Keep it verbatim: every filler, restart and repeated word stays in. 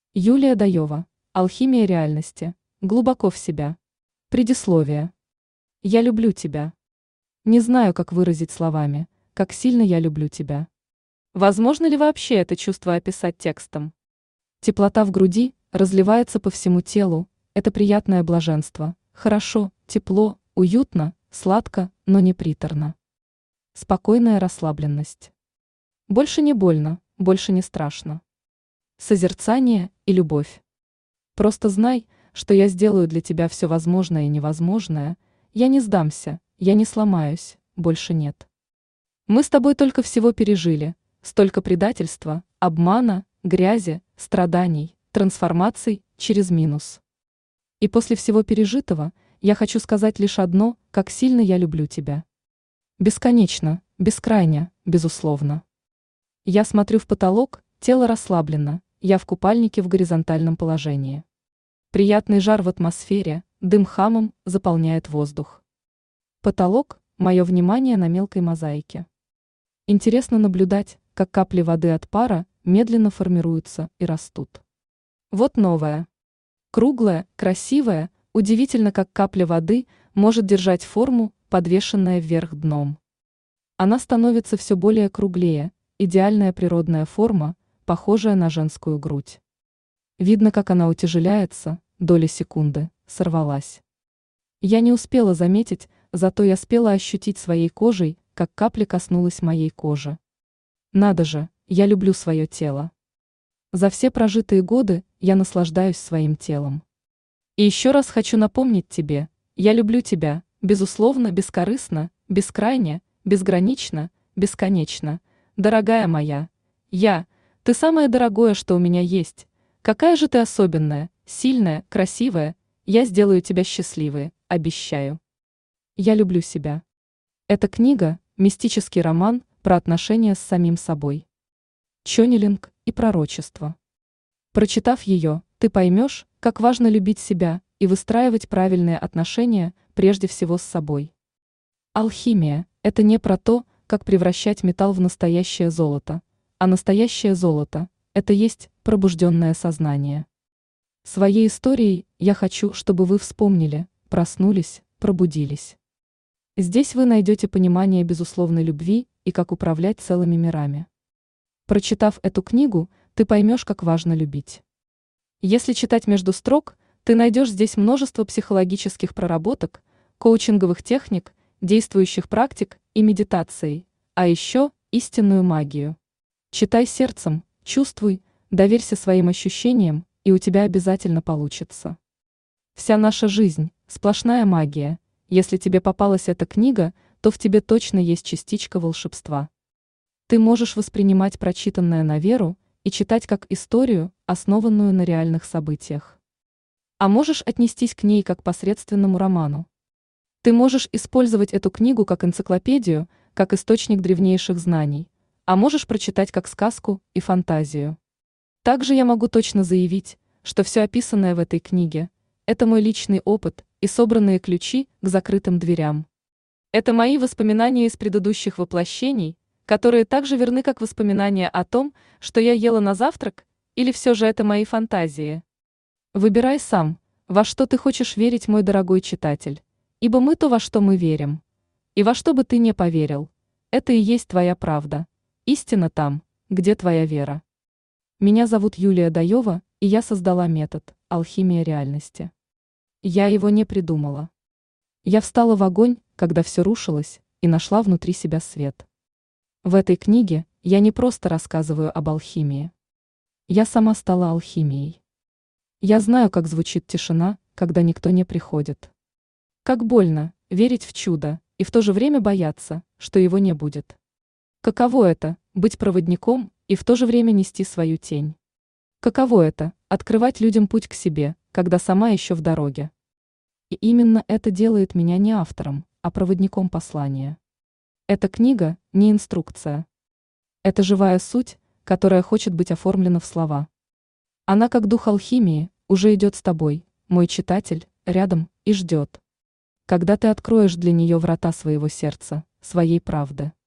Юлия Даева. Алхимия реальности. Глубоко в себя. Предисловие. Я люблю тебя. Не знаю, как выразить словами, как сильно я люблю тебя. Возможно ли вообще это чувство описать текстом? Теплота в груди разливается по всему телу, это приятное блаженство. Хорошо, тепло, уютно, сладко, но не приторно. Спокойная расслабленность. Больше не больно, больше не страшно. Созерцание и любовь. Просто знай, что я сделаю для тебя все возможное и невозможное, я не сдамся, я не сломаюсь, больше нет. Мы с тобой только всего пережили, столько предательства, обмана, грязи, страданий, трансформаций через минус. И после всего пережитого я хочу сказать лишь одно, как сильно я люблю тебя. Бесконечно, бескрайне, безусловно. Я смотрю в потолок, тело расслаблено, я в купальнике в горизонтальном положении. Приятный жар в атмосфере, дым хамом заполняет воздух. Потолок – мое внимание на мелкой мозаике. Интересно наблюдать, как капли воды от пара медленно формируются и растут. Вот новое. Круглое, красивое, удивительно, как капля воды может держать форму, подвешенная вверх дном. Она становится все более круглее, идеальная природная форма, похожая на женскую грудь. Видно, как она утяжеляется, доли секунды, сорвалась. Я не успела заметить, зато я спела ощутить своей кожей, как капля коснулась моей кожи. Надо же, я люблю свое тело. За все прожитые годы я наслаждаюсь своим телом. И еще раз хочу напомнить тебе, я люблю тебя, безусловно, бескорыстно, бескрайне, безгранично, бесконечно, дорогая моя, я, ты самое дорогое, что у меня есть. Какая же ты особенная, сильная, красивая, я сделаю тебя счастливой, обещаю. Я люблю себя. Эта книга – мистический роман про отношения с самим собой. Чоннелинг и пророчество. Прочитав ее, ты поймешь, как важно любить себя и выстраивать правильные отношения прежде всего с собой. Алхимия – это не про то, как превращать металл в настоящее золото, а настоящее золото – это есть пробужденное сознание. Своей историей я хочу, чтобы вы вспомнили, проснулись, пробудились. Здесь вы найдете понимание безусловной любви и как управлять целыми мирами. Прочитав эту книгу, ты поймешь, как важно любить. Если читать между строк, ты найдешь здесь множество психологических проработок, коучинговых техник, действующих практик и медитаций, а еще истинную магию. Читай сердцем, чувствуй, доверься своим ощущениям, и у тебя обязательно получится. Вся наша жизнь – сплошная магия. Если тебе попалась эта книга, то в тебе точно есть частичка волшебства. Ты можешь воспринимать прочитанное на веру и читать как историю, основанную на реальных событиях. А можешь отнестись к ней как к посредственному роману. Ты можешь использовать эту книгу как энциклопедию, как источник древнейших знаний, а можешь прочитать как сказку и фантазию. Также я могу точно заявить, что все описанное в этой книге – это мой личный опыт и собранные ключи к закрытым дверям. Это мои воспоминания из предыдущих воплощений, которые также верны, как воспоминания о том, что я ела на завтрак, или все же это мои фантазии. Выбирай сам, во что ты хочешь верить, мой дорогой читатель, ибо мы то, во что мы верим. И во что бы ты не поверил, это и есть твоя правда. Истина там, где твоя вера. Меня зовут Юлия Даева, и я создала метод «Алхимия реальности». Я его не придумала. Я встала в огонь, когда все рушилось, и нашла внутри себя свет. В этой книге я не просто рассказываю об алхимии. Я сама стала алхимией. Я знаю, как звучит тишина, когда никто не приходит. Как больно верить в чудо и в то же время бояться, что его не будет. Каково это – быть проводником и в то же время нести свою тень? Каково это – открывать людям путь к себе, когда сама еще в дороге? И именно это делает меня не автором, а проводником послания. Эта книга – не инструкция. Это живая суть, которая хочет быть оформлена в слова. Она, как дух алхимии, уже идет с тобой, мой читатель, рядом и ждет. Когда ты откроешь для нее врата своего сердца, своей правды.